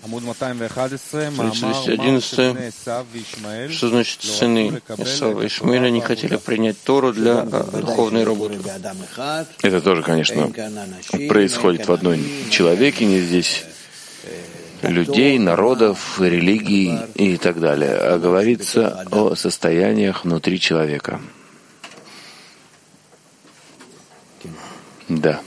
Страница 211. Что значит сыны Исава и Ишмаэля не хотели принять Тору для духовной работы? Это тоже, конечно, происходит в одном человеке, не здесь людей, народов, религий и так далее, а говорится о состояниях внутри человека. Да.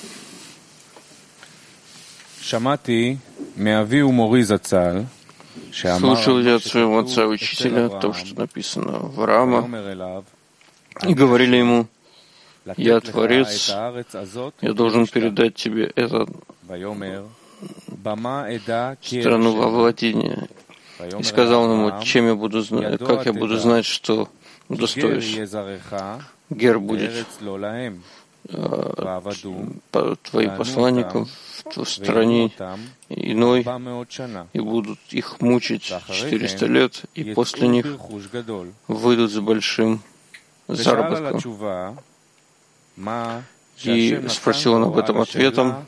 Слушал я от своего отца учителя то, что написано в Рама, и говорили ему: «Я Творец, я должен передать тебе эту страну во владение». И сказал ему: «Чем я буду знать, как я буду знать, что удостоюсь? Гер будет твоим посланником в стране иной, и будут их мучить 400 лет, и после них выйдут с большим заработком». И спросил он об этом ответом,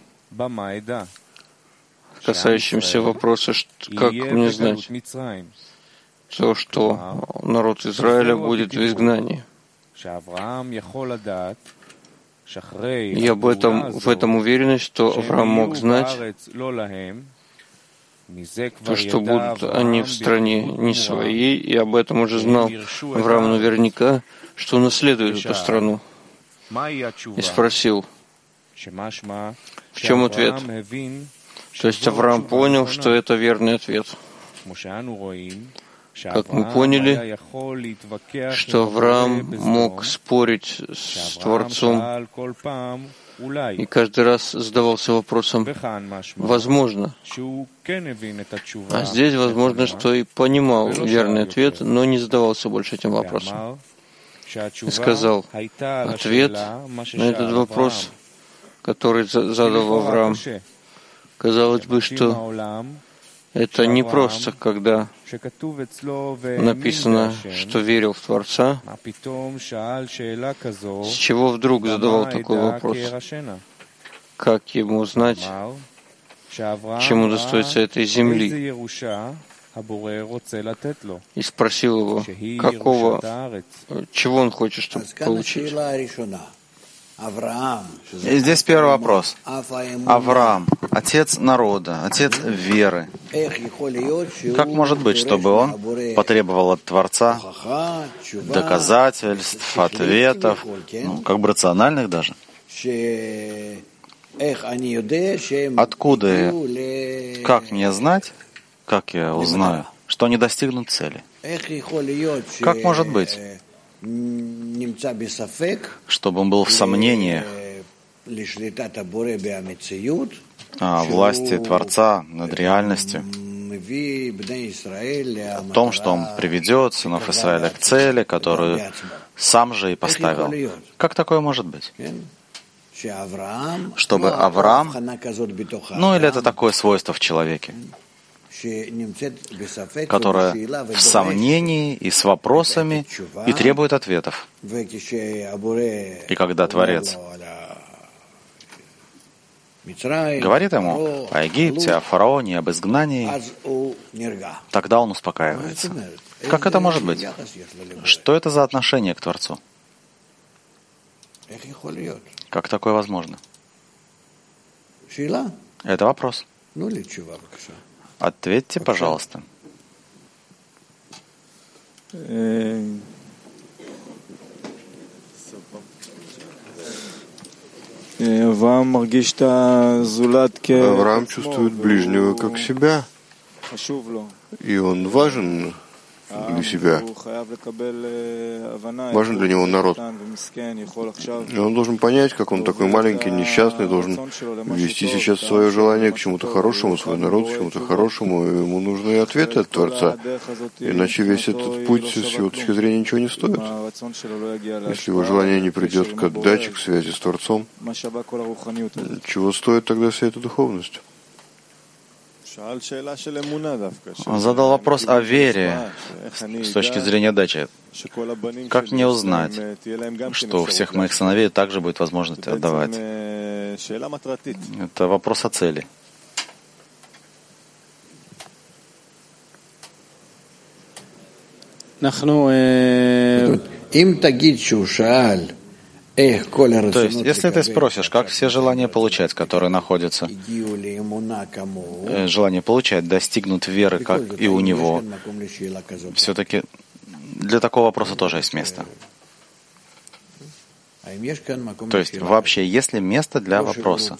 касающимся вопроса, как мне знать то, что народ Израиля будет в изгнании. И в этом уверенность, что Авраам мог знать, то, что будут они в стране не своей, и об этом уже знал Авраам наверняка, что унаследует эту страну. И спросил, в чем ответ? То есть Авраам понял, что это верный ответ. Как мы поняли, что Авраам мог спорить с Творцом и каждый раз задавался вопросом «возможно». А здесь возможно, что и понимал верный ответ, но не задавался больше этим вопросом. И сказал, ответ на этот вопрос, который задал Авраам, казалось бы, что это не просто, когда написано, что верил в Творца, с чего вдруг задавал такой вопрос? Как ему знать, чему достоится этой земли? И спросил его, чего он хочет, чтобы получить. И здесь первый вопрос. Авраам, отец народа, отец веры. Как может быть, чтобы он потребовал от Творца доказательств, ответов, как бы рациональных даже? Откуда, как мне знать, как я узнаю, что они достигнут цели? Как может быть, чтобы он был в сомнении о власти Творца над реальностью, о том, что он приведет сынов Израиля к цели, которую сам же и поставил? Как такое может быть? Чтобы Авраам, или это такое свойство в человеке, которая в сомнении и с вопросами и требует ответов. И когда Творец говорит ему о Египте, о фараоне, об изгнании, тогда он успокаивается. Как это может быть? Что это за отношение к Творцу? Как такое возможно? Это вопрос. Ответьте, пожалуйста. Авраам чувствует ближнего как себя, и он важен для себя. Важен для него народ. И он должен понять, как он такой маленький, несчастный, должен вести сейчас свое желание к чему-то хорошему, свой народ к чему-то хорошему, и ему нужны ответы от Творца. Иначе весь этот путь с его точки зрения ничего не стоит. Если его желание не придет к отдаче, к связи с Творцом, чего стоит тогда вся эта духовность? Он задал вопрос о вере с точки зрения дачи. Как мне узнать, что у всех моих сыновей также будет возможность отдавать? Это вопрос о цели. То есть, если ты спросишь, как все желания получать, которые находятся, желание получать, достигнут веры, как и у него, все-таки для такого вопроса тоже есть место. То есть, вообще, есть ли место для вопроса?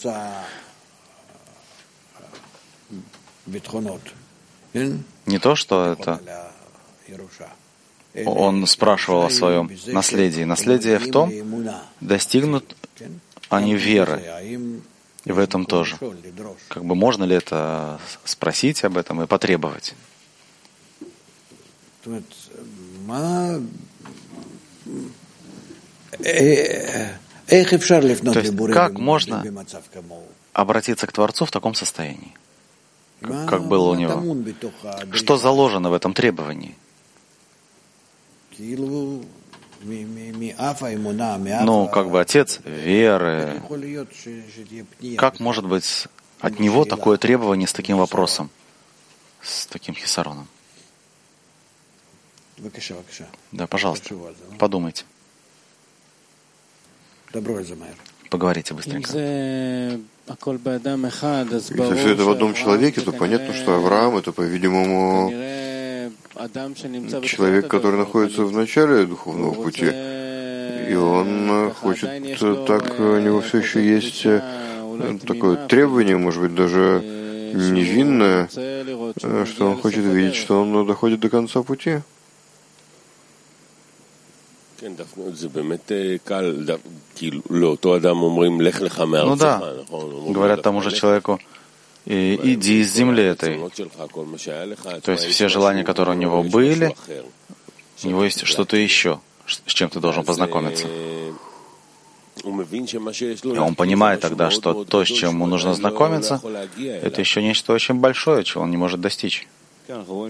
Не то, что это... Он спрашивал о своем наследии. Наследие в том, достигнут они веры. И в этом тоже. Как бы можно ли это спросить об этом и потребовать? То есть, как можно обратиться к Творцу в таком состоянии, как было у него? Что заложено в этом требовании? Ну, как бы отец веры. Как может быть от него такое требование с таким вопросом, с таким хисароном? Да, пожалуйста, подумайте. Поговорите быстренько. Если все это в одном человеке, то понятно, что Авраам — это, по-видимому, человек, который находится в начале духовного пути, и он хочет, так у него все еще есть такое требование, может быть, даже невинное, что он хочет видеть, что он доходит до конца пути. Ну да, говорят тому же человеку, иди из земли этой. То есть все желания, которые у него были, у него есть что-то еще, с чем ты должен познакомиться. И он понимает тогда, что то, с чем ему нужно знакомиться, это еще нечто очень большое, чего он не может достичь. Да, мы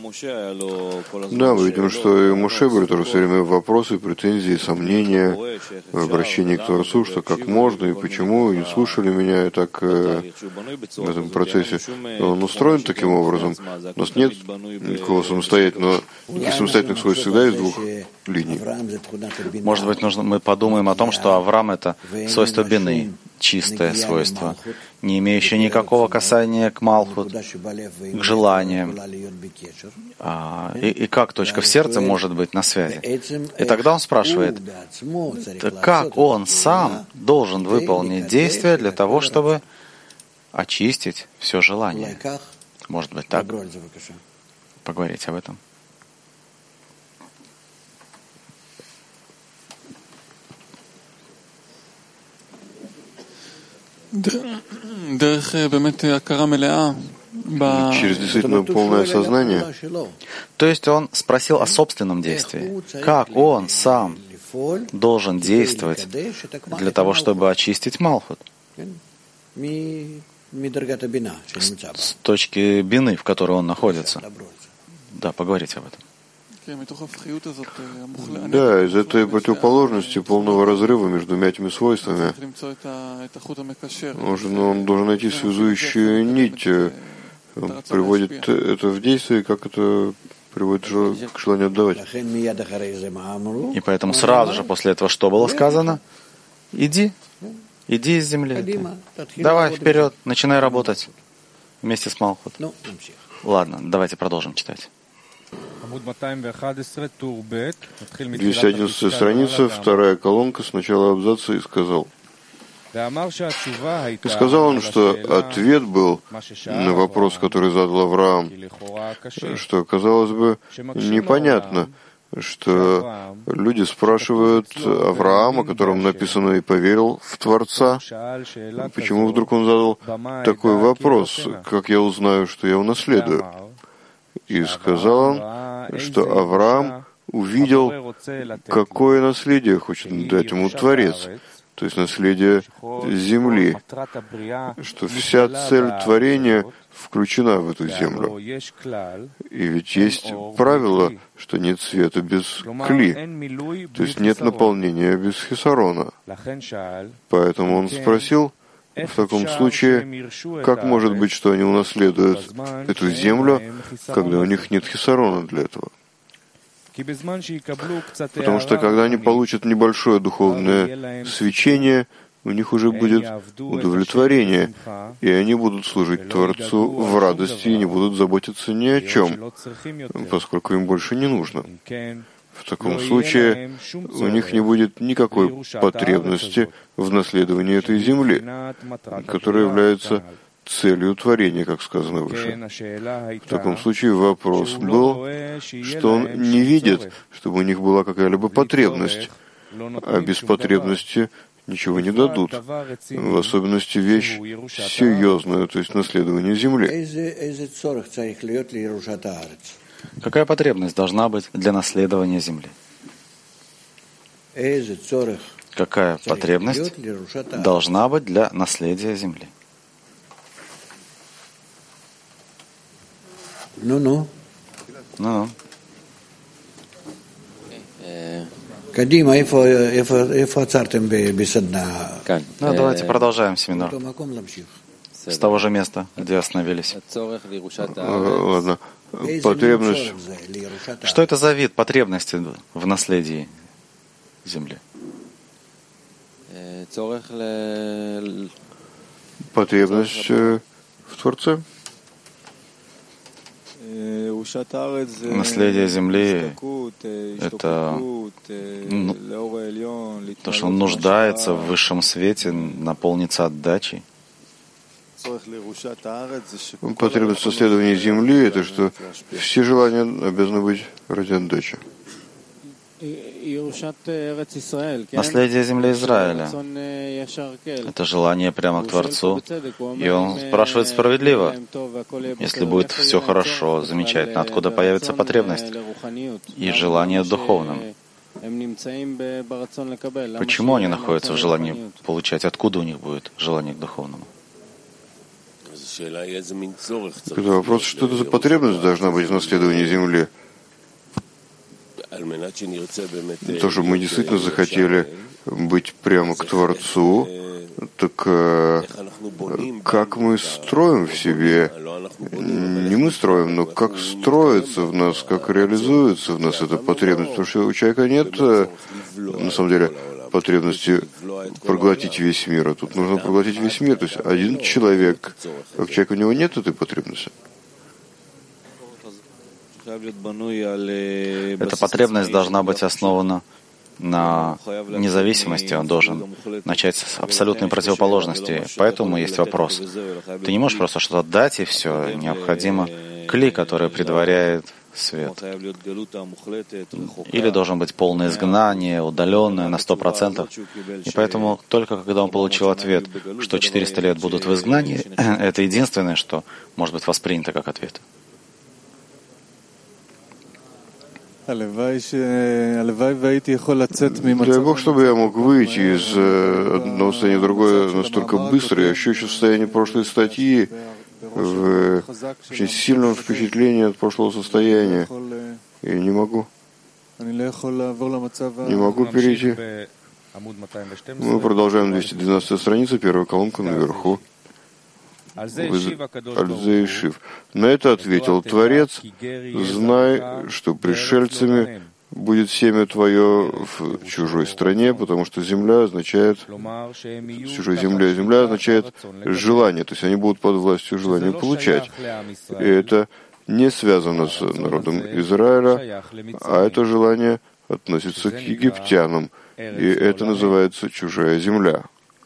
видим, что и Моше были тоже все время вопросы, претензии, сомнения в обращении к Творцу, что как можно и почему, и не слушали меня, и так в этом процессе. Он устроен таким образом. У нас нет никакого самостоятельных свойств, всегда из двух линий. Может быть, мы подумаем о том, что Авраам — это свойство бины, чистое свойство, не имеющее никакого касания к Малхут, к желаниям. И как точка в сердце может быть на связи? И тогда он спрашивает, как он сам должен выполнить действия для того, чтобы очистить все желание? Может быть, так? Поговорите об этом. Через действительно полное сознание. То есть он спросил о собственном действии. Как он сам должен действовать для того, чтобы очистить Малхут? С точки бины, в которой он находится. Да, поговорите об этом. Да, из этой противоположности, полного разрыва между этими свойствами, он должен найти связующую нить. Он приводит это в действие, как это приводит к желанию отдавать. И поэтому сразу же после этого что было сказано? Иди из земли. Давай вперед, начинай работать вместе с Малхут. Ладно, давайте продолжим читать. 211 страница, вторая колонка, с начала абзаца, и сказал. И сказал он, что ответ был на вопрос, который задал Авраам, что, казалось бы, непонятно, что люди спрашивают Авраама, которому написано «и поверил в Творца», почему вдруг он задал такой вопрос, как я узнаю, что я унаследую? И сказал он, что Авраам увидел, какое наследие хочет дать ему Творец, то есть наследие земли, что вся цель творения включена в эту землю. И ведь есть правило, что нет света без кли, то есть нет наполнения без хисарона. Поэтому он спросил, в таком случае, как может быть, что они унаследуют эту землю, когда у них нет хисарона для этого? Потому что когда они получат небольшое духовное свечение, у них уже будет удовлетворение, и они будут служить Творцу в радости и не будут заботиться ни о чем, поскольку им больше не нужно. В таком случае у них не будет никакой потребности в наследовании этой земли, которая является целью творения, как сказано выше. В таком случае вопрос был, что он не видит, чтобы у них была какая-либо потребность, а без потребности ничего не дадут, в особенности вещь серьезную, то есть наследование земли. Какая потребность должна быть для наследования земли? Какая потребность должна быть для наследия земли? Ну-ну. Давайте продолжаем семинар. С того же места, где остановились. Ладно. Потребность. Что это за вид потребности в наследии земли? Потребность в Творце. Наследие земли — это то, что он нуждается в высшем свете, наполнится отдачей. Потребность в наследовании земли — это что все желания обязаны быть ради отдачи. Наследие земли Израиля — это желание прямо к Творцу. И он спрашивает справедливо. Если будет все хорошо, замечательно, откуда появится потребность и желание духовным? Почему они находятся в желании получать? Откуда у них будет желание к духовному? Это вопрос, что это за потребность должна быть в наследовании земли? То, что мы действительно захотели быть прямо к Творцу, так как мы строим в себе, не мы строим, но как строится в нас, как реализуется в нас эта потребность, потому что у человека нет, на самом деле, потребности проглотить весь мир, а тут нужно проглотить весь мир, то есть один человек, как человек, у него нет этой потребности. Эта потребность должна быть основана на независимости, он должен начать с абсолютной противоположности. Поэтому есть вопрос. Ты не можешь просто что-то дать, и все. Необходимо кли, который предваряет свет. Или должен быть полное изгнание, удаленное на 100%. И поэтому только когда он получил ответ, что 400 лет будут в изгнании, это единственное, что может быть воспринято как ответ. Дай Бог, чтобы я мог выйти из одного состояния в другое настолько быстро. Я еще в состоянии прошлой статьи, в очень сильном впечатлении от прошлого состояния. И не могу перейти. Мы продолжаем 212 страница, первая колонка наверху. Аль-Зейшив. На это ответил Творец: знай, что пришельцами будет семя твое в чужой стране, потому что земля означает, чужой земля означает желание, то есть они будут под властью желания получать. И это не связано с народом Израиля, а это желание относится к египтянам, и это называется чужая земля.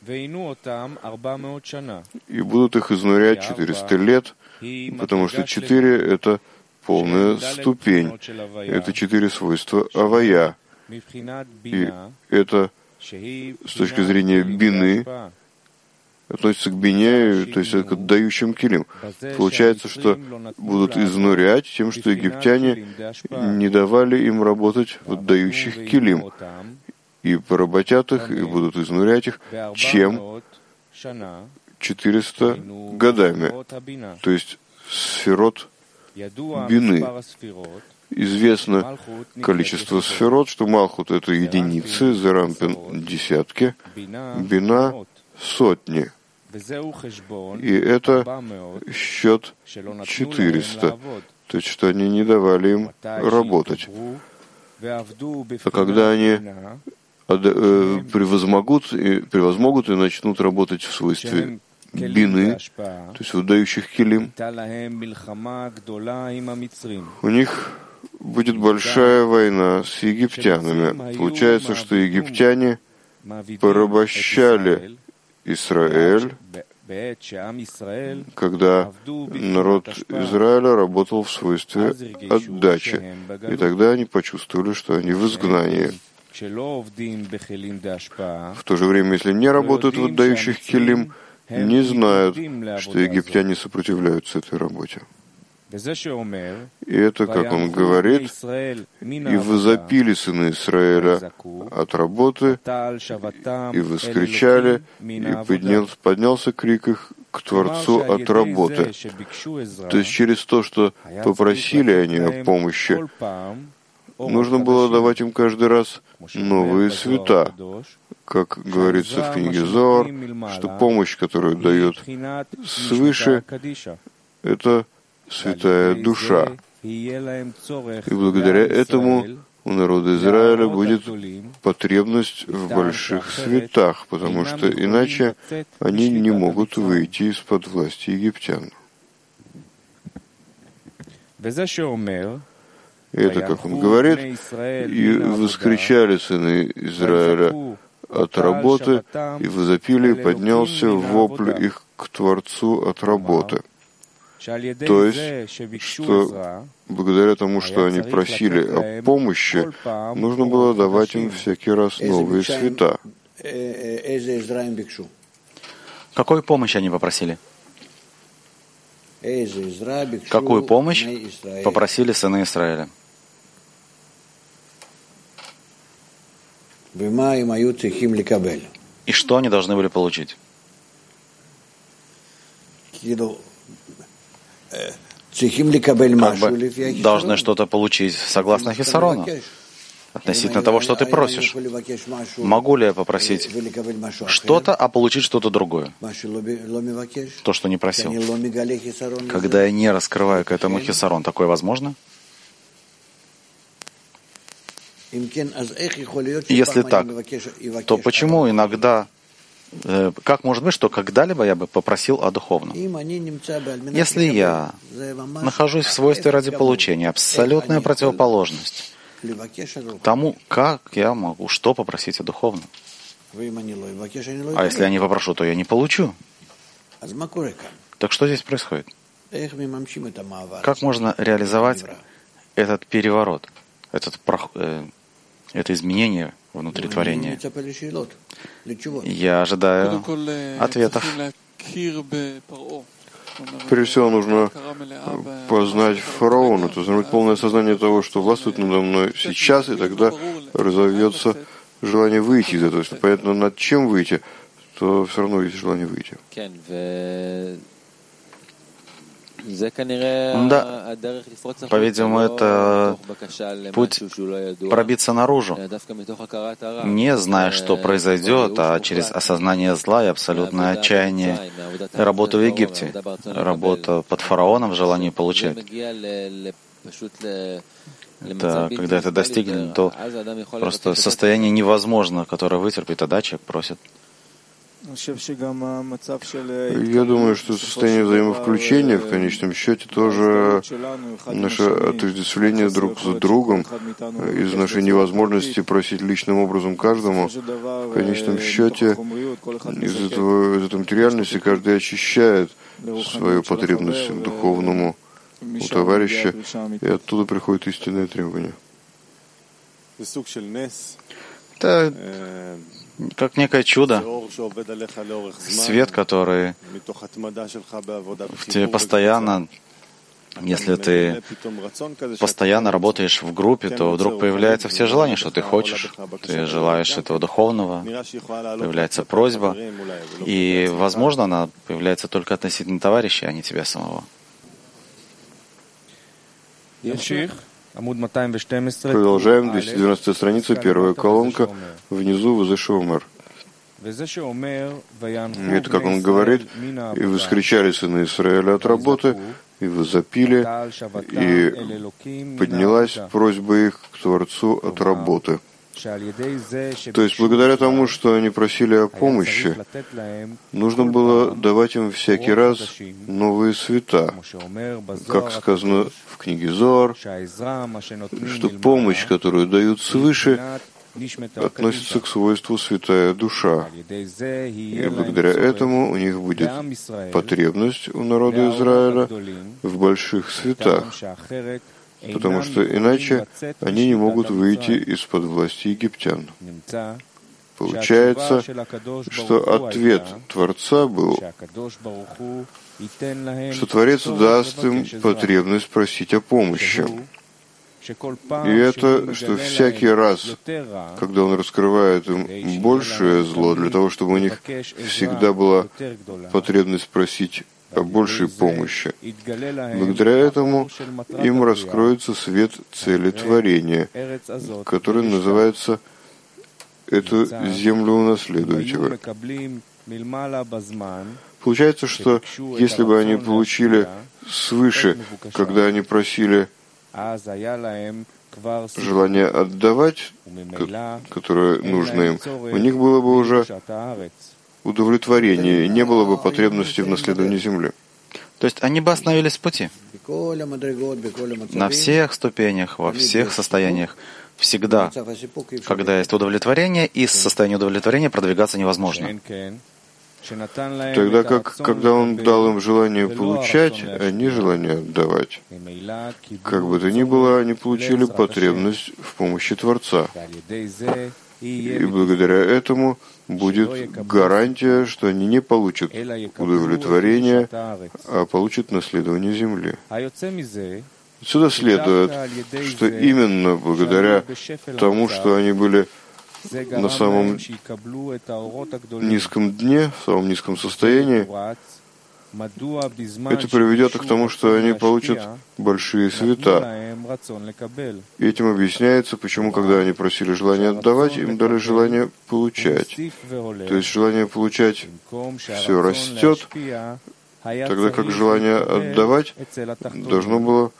И будут их изнурять 400 лет, потому что 4 — это полная ступень. Это 4 свойства авая. И это с точки зрения бины относится к бине, то есть к отдающим килим. Получается, что будут изнурять тем, что египтяне не давали им работать в отдающих килим. И поработят их, и будут изнурять их, чем 400 годами. То есть сферот бины. Известно количество сферот, что Малхут — это единицы, Зерампин — десятки, бина — сотни. И это счет 400. То есть, что они не давали им работать. А когда они превозмогут и начнут работать в свойстве бины, то есть выдающих килим, у них будет большая война с египтянами. Получается, что египтяне порабощали Израиль, когда народ Израиля работал в свойстве отдачи. И тогда они почувствовали, что они в изгнании. В то же время, если не работают в отдающих килим, не знают, что египтяне сопротивляются этой работе. И это, как он говорит, «И возопили сыны Израиля от работы, и воскричали, и поднялся крик их к Творцу от работы». То есть через то, что попросили они о помощи, нужно было давать им каждый раз новые света. Как говорится в книге Зоар, что помощь, которую дает свыше, это святая душа. И благодаря этому у народа Израиля будет потребность в больших светах, потому что иначе они не могут выйти из-под власти египтян. И это, как он говорит, «И воскричали сыны Израиля от работы, и возопили, и поднялся вопль их к Творцу от работы». То есть, что благодаря тому, что они просили о помощи, нужно было давать им всякий раз новые света. Какую помощь они попросили? Какую помощь попросили сыны Израиля? И что они должны были получить? Должны что-то получить согласно Хисарону, относительно того, что ты просишь. Могу ли я попросить что-то, а получить что-то другое? То, что не просил. Когда я не раскрываю к этому Хисарон, такое возможно? Если так, то почему иногда, как может быть, что когда-либо я бы попросил о духовном? Если я нахожусь в свойстве ради получения, абсолютная противоположность тому, как я могу что попросить о духовном. А если я не попрошу, то я не получу. Так что здесь происходит? Как можно реализовать этот переворот, это изменение внутри творения? Я ожидаю ответов. Прежде всего, нужно познать фараона, то есть полное сознание того, что властвует надо мной сейчас, и тогда разовьется желание выйти из этого. Если понятно, над чем выйти, то все равно есть желание выйти. Да, по-видимому, это путь пробиться наружу, не зная, что произойдет, а через осознание зла и абсолютное отчаяние. Работа в Египте, работа под фараоном в желании получать. Это, когда это достигнет, то просто состояние невозможно, которое вытерпит, тогда человек просит. Я думаю, что состояние взаимовключения в конечном счете тоже наше отождествление друг с другом, из нашей невозможности просить личным образом каждому, в конечном счете из этой материальности каждый очищает свою потребность к духовному у товарища, и оттуда приходит истинное требование. Это как некое чудо, свет, который в тебе постоянно, если ты постоянно работаешь в группе, то вдруг появляются все желания, что ты хочешь, ты желаешь этого духовного, появляется просьба, и, возможно, она появляется только относительно товарища, а не тебя самого. Продолжаем, 212 страница, первая колонка, внизу Вазешомер. Это, как он говорит, «И воскричали сыны Израиля от работы, и возопили, и поднялась просьба их к Творцу от работы. То есть, благодаря тому, что они просили о помощи, нужно было давать им всякий раз новые света. Как сказано в книге Зоар, что помощь, которую дают свыше, относится к свойству святая душа. И благодаря этому у них будет потребность у народа Израиля в больших светах, потому что иначе они не могут выйти из-под власти египтян. Получается, что ответ Творца был, что Творец даст им потребность просить о помощи. И это, что всякий раз, когда Он раскрывает им большее зло, для того, чтобы у них всегда была потребность просить о большей помощи. Благодаря этому им раскроется свет цели творения, который называется «Эту землю унаследуете вы». Получается, что если бы они получили свыше, когда они просили желание отдавать, которое нужно им, у них было бы уже удовлетворение, и не было бы потребности в наследовании земли. То есть они бы остановились в пути. На всех ступенях, во всех состояниях, всегда, когда есть удовлетворение, из состояния удовлетворения продвигаться невозможно. Тогда как, когда Он дал им желание получать, а не желание отдавать, как бы то ни было, они получили потребность в помощи Творца. И благодаря этому будет гарантия, что они не получат удовлетворения, а получат наследование земли. Отсюда следует, что именно благодаря тому, что они были на самом низком дне, в самом низком состоянии, это приведет к тому, что они получат большие света. И этим объясняется, почему, когда они просили желание отдавать, им дали желание получать. То есть желание получать все растет, тогда как желание отдавать должно было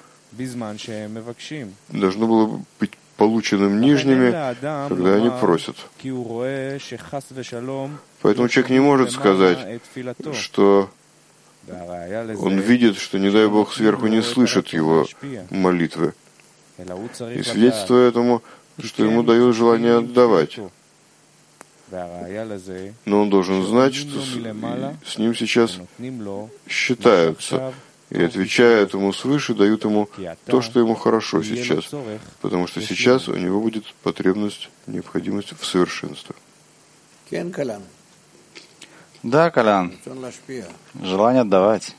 быть полученным нижними, когда они просят. Поэтому человек не может сказать, что он видит, что, не дай Бог, сверху не слышат его молитвы. И свидетельство этому, что ему дают желание отдавать. Но он должен знать, что с ним сейчас считаются. И, отвечая этому свыше, дают ему то, что ему хорошо сейчас, потому что сейчас у него будет потребность, необходимость в совершенстве. Да, Колян. Желание отдавать.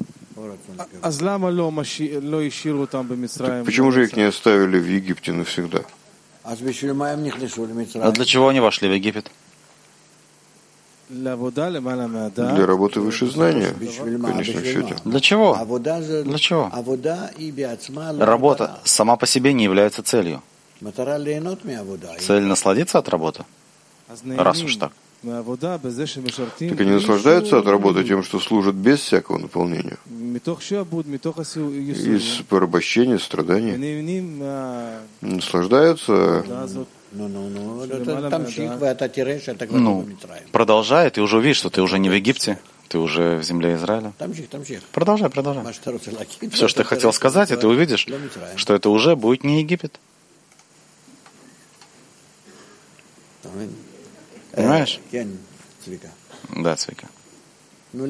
Так почему же их не оставили в Египте навсегда? А для чего они вошли в Египет? Для работы выше знания, в конечном счете. Для чего? Для чего? Работа сама по себе не является целью. Цель насладиться от работы? Раз уж так. Так они наслаждаются от работы тем, что служат без всякого наполнения. Из порабощения, страданий. Наслаждаются. Продолжай, ты уже увидишь, что ты уже не в Египте, ты уже в земле Израиля. Продолжай. Все, что ты хотел сказать, и ты увидишь, что это уже будет не Египет. Понимаешь? Да, Цвика. Но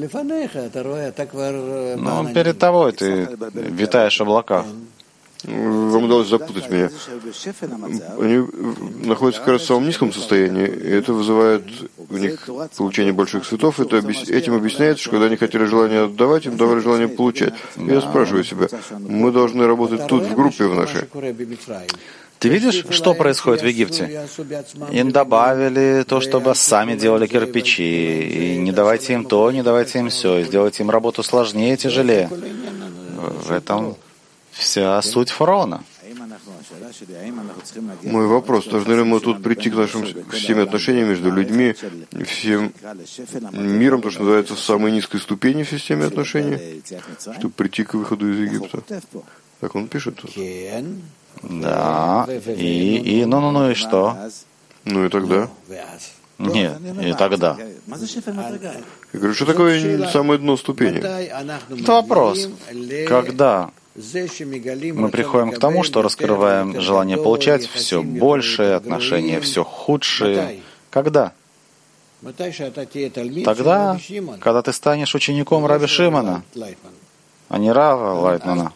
перед тобой ты витаешь в облаках. Вам удалось запутать меня. Они находятся как раз в самом низком состоянии, и это вызывает у них получение больших цветов. Этим объясняется, что когда они хотели желание отдавать, им давали желание получать. Я спрашиваю себя, мы должны работать тут, в группе в нашей. Ты видишь, что происходит в Египте? Им добавили то, чтобы сами делали кирпичи, и не давайте им то, не давайте им все, и сделайте им работу сложнее, тяжелее. В этом вся суть фараона. Мой вопрос, должны ли мы тут прийти к системе отношений между людьми и всем миром, то, что называется, в самой низкой ступени в системе отношений, чтобы прийти к выходу из Египта? Так он пишет тут. Да, и что? Ну и тогда? Нет, и тогда. Я говорю, что такое самое дно ступени? Это вопрос. Когда мы приходим к тому, что раскрываем желание получать все большее, отношения все худшие. Когда? Тогда, когда ты станешь учеником Раби Шимона, а не Рава Лайтмана.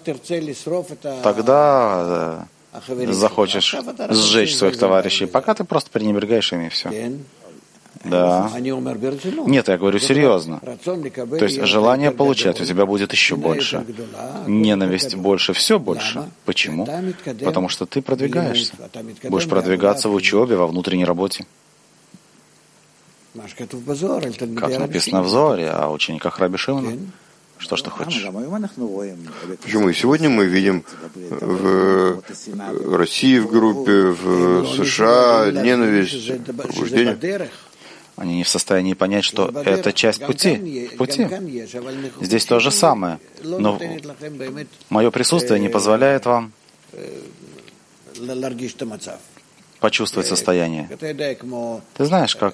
Тогда захочешь сжечь своих товарищей, пока ты просто пренебрегаешь ими, и все. Да. Нет, я говорю серьезно. То есть желание получать у тебя будет еще больше. Ненависть больше, все больше. Почему? Потому что ты продвигаешься. Будешь продвигаться в учебе, во внутренней работе. Как написано в Зоре о учениках Раби Шимона. Что ж ты хочешь? Почему? И сегодня мы видим в России в группе, в США ненависть, побуждение. Они не в состоянии понять, что это часть пути. Здесь то же самое. Но мое присутствие не позволяет вам почувствовать состояние. Ты знаешь, как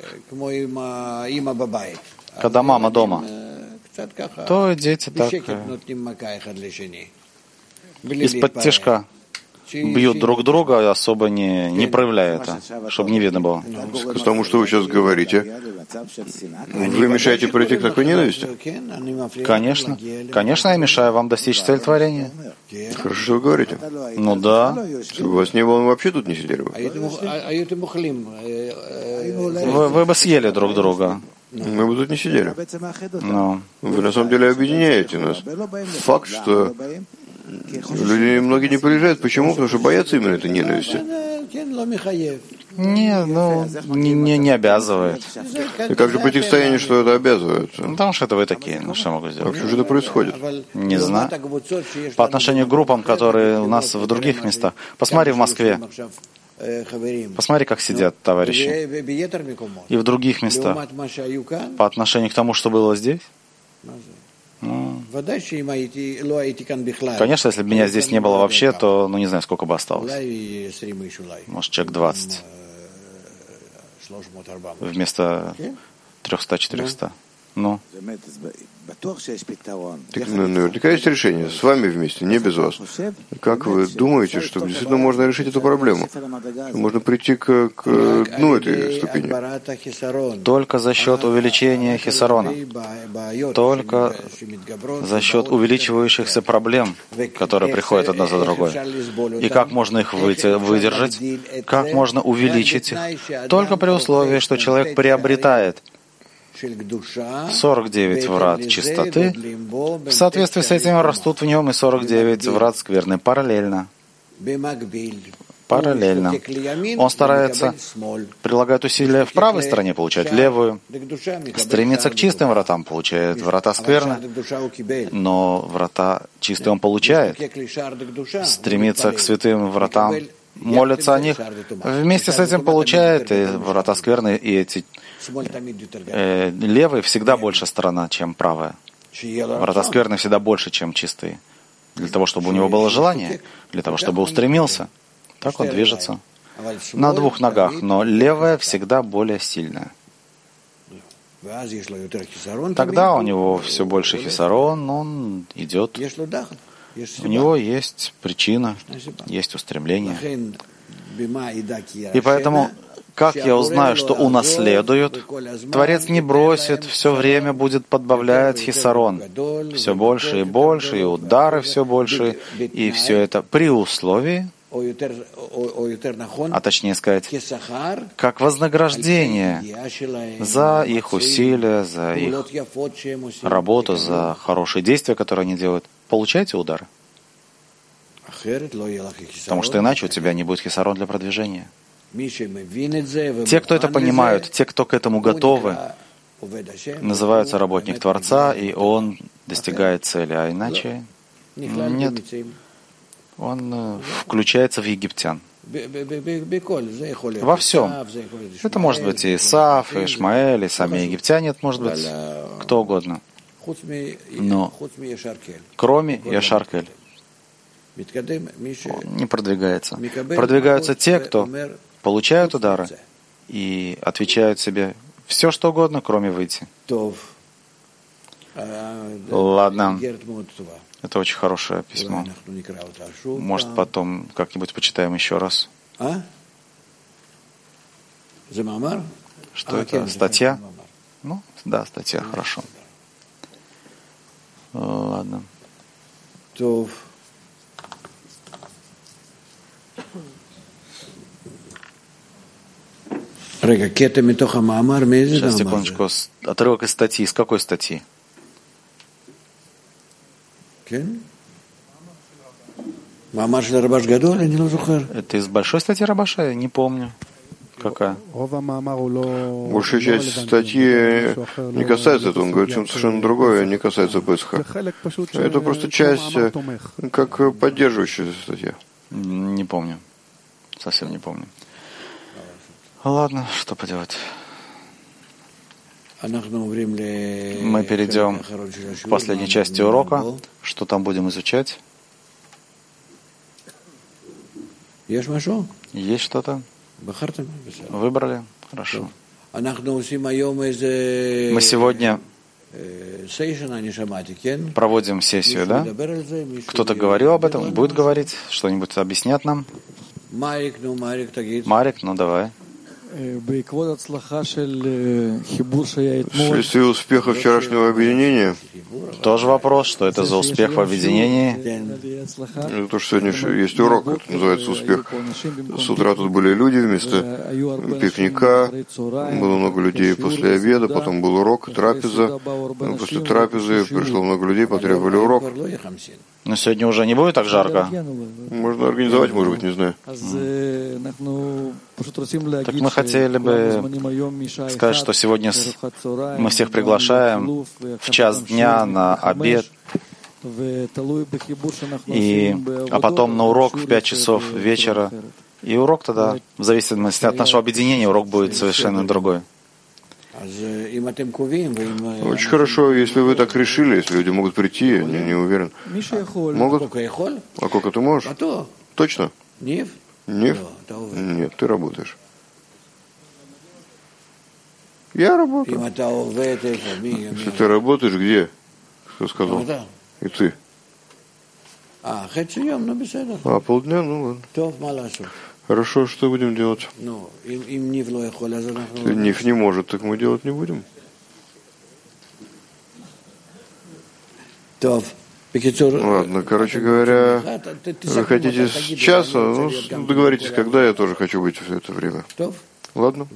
когда мама дома, то дети так из-под тишка бьют друг друга, особо не проявляя это, чтобы не видно было. К тому, что вы сейчас говорите, вы мешаете прийти к такой ненависти? Конечно. Конечно, я мешаю вам достичь цели творения. Хорошо, что вы говорите. Ну да. Если бы вас не было, мы вообще тут не сидели бы. Вы бы съели друг друга. Мы бы тут не сидели. Но. Вы на самом деле объединяете нас. Факт, что люди многие не приезжают. Почему? Потому что боятся именно этой ненависти. Не обязывает. И как же прийти к состоянию, что это обязывает? Потому что это вы такие. Ну что могу сделать? А что же это происходит? Не знаю. По отношению к группам, которые у нас в других местах. Посмотри в Москве. Посмотри, как сидят товарищи. И в других местах. По отношению к тому, что было здесь. Конечно, если бы меня здесь не было вообще, то, не знаю, сколько бы осталось. Может, человек 20. Вместо 300-400. Ну. Так, наверняка есть решение. С вами вместе, не без вас. Как вы думаете, что действительно можно решить эту проблему? Можно прийти к дну этой ступени? Только за счет увеличения хисарона. Только за счет увеличивающихся проблем, которые приходят одна за другой. И как можно их выдержать? Как можно увеличить их? Только при условии, что человек приобретает 49 врат чистоты, в соответствии с этим растут в нем и 49 врат скверны параллельно. Он старается, прилагает усилия в правой стороне, получает левую, стремится к чистым вратам, получает врата скверны, но врата чистые он получает, стремится к святым вратам, молится о них, вместе с этим получает и врата скверны, и эти левые всегда больше сторона, чем правая. Врата скверны всегда больше, чем чистые. Для того, чтобы у него было желание, для того, чтобы устремился. Так он движется. На двух ногах, но левая всегда более сильная. Тогда у него все больше хисарон, он идет. У него есть причина, есть устремление. И поэтому, как я узнаю, что унаследуют, Творец не бросит, все время будет подбавлять хисарон. Все больше и больше, и удары все больше, и все это при условии, а точнее сказать, как вознаграждение за их усилия, за их работу, за хорошие действия, которые они делают. Получайте удары. Потому что иначе у тебя не будет хисарон для продвижения. Те, кто это понимают, те, кто к этому готовы, называются работник Творца, и он достигает цели, а иначе нет. он включается в египтян. Во всем. Это может быть и Исав, и Ишмаэль, и сами египтяне, это может быть кто угодно. Но кроме Яшар-Кель не продвигается. Продвигаются те, кто получают удары и отвечают себе все, что угодно, кроме выйти. Ладно. Это очень хорошее письмо. Может, потом как-нибудь почитаем еще раз. Что это? Статья? Ну, да, статья, хорошо. Ладно. Сейчас, секундочку. Отрывок из статьи. Из какой статьи? Это из большой статьи Рабаша? Я не помню. Какая? Большая часть статьи не касается этого. Он говорит чем-то совершенно другое, не касается Песха. Это просто часть, как поддерживающая статья. Не помню. Совсем не помню. Ладно, что поделать. Мы перейдем к последней части урока. Что там будем изучать? Есть что-то? Выбрали? Хорошо. Мы сегодня проводим сессию, да? Кто-то говорил об этом? Будет говорить? Что-нибудь объяснят нам? Марик, ну давай. Вследствие успеха вчерашнего объединения. Тоже вопрос, что это за успех в объединении? Это то, что сегодня есть урок, это называется успех. С утра тут были люди вместо пикника, было много людей после обеда, потом был урок, трапеза. После трапезы пришло много людей, потребовали урок. Но сегодня уже не будет так жарко? Можно организовать, может быть, не знаю. Так мы хотели бы сказать, что сегодня мы всех приглашаем в час дня на обед, а потом на урок в 5 часов вечера. И урок тогда, в зависимости от нашего объединения, урок будет совершенно другой. Очень хорошо, если вы так решили, если люди могут прийти, я не уверен. Могут? А сколько ты можешь? Точно? Нев? Нет, ты работаешь. Я работаю. Если ты работаешь, где? Кто сказал? И ты. А полдня? Ну ладно. Хорошо, что будем делать? Если Ниф не может, так мы делать не будем. Ладно, короче говоря, вы хотите с часа, ну, договоритесь, когда, я тоже хочу быть в это время. Ладно?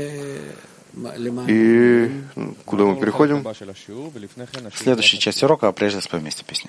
И куда мы переходим? Следующая часть урока, а прежде споем вместе песню.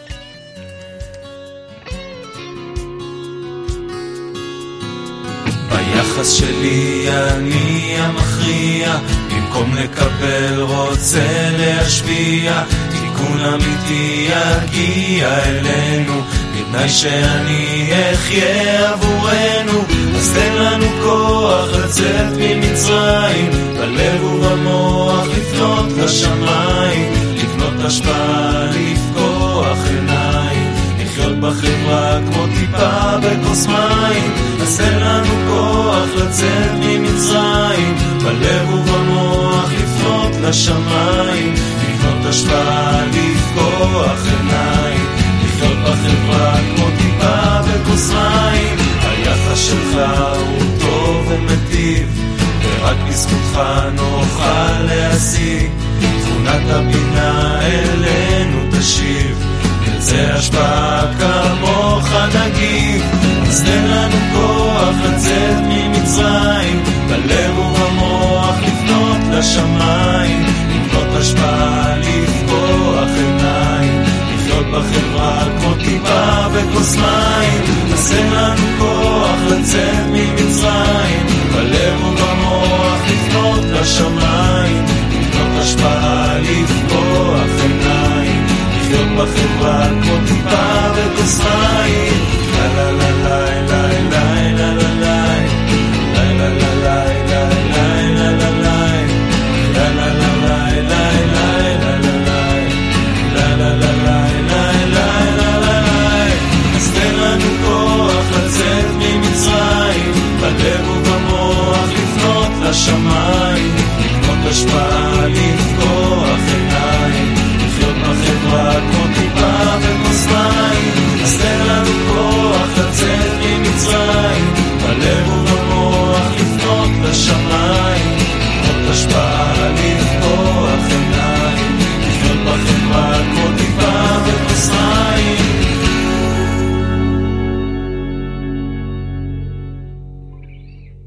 ביחס שלי אני המכריע, במקום לקבל רוצה להשפיע, תיקון אמיתי יגיע אלינו, בתנאי שאני אחיה עבורנו, אז תן לנו כוח לצאת ממצרים, בלב ובמוח לפנות לשמיים, לקנות השפעה, לפקוח עיניים, לחיות בחברה כמו טיפה בכוס מים, אז תן לנו כוח לצאת ממצרים, בלב ובמוח לפנות לשמיים, לקנות השפעה, לפקוח עיניים, לחיות בחברה כמו טיפה בכוס מים, היחס שלך הוא טוב ומטיב, ורק בזכותך נוכל להשיג, תכונת הבינה אלינו תשיב, נרצה השפעה כמוך נגיב, אז תן לנו כוח לצאת ממצרים, בלב ובמוח לפנות לשמיים, לקנות השפעה, לפקוח עיניים, לחיות בחברה כמו טיפה וכוס מים, אז תן לנו כוח לצאת ממצרים, בלב ובמוח לפנות לשמיים, לקנות השפעה, לפקוח עיניים, לחיות בחברה כמו טיפה וכוס מים. השפעה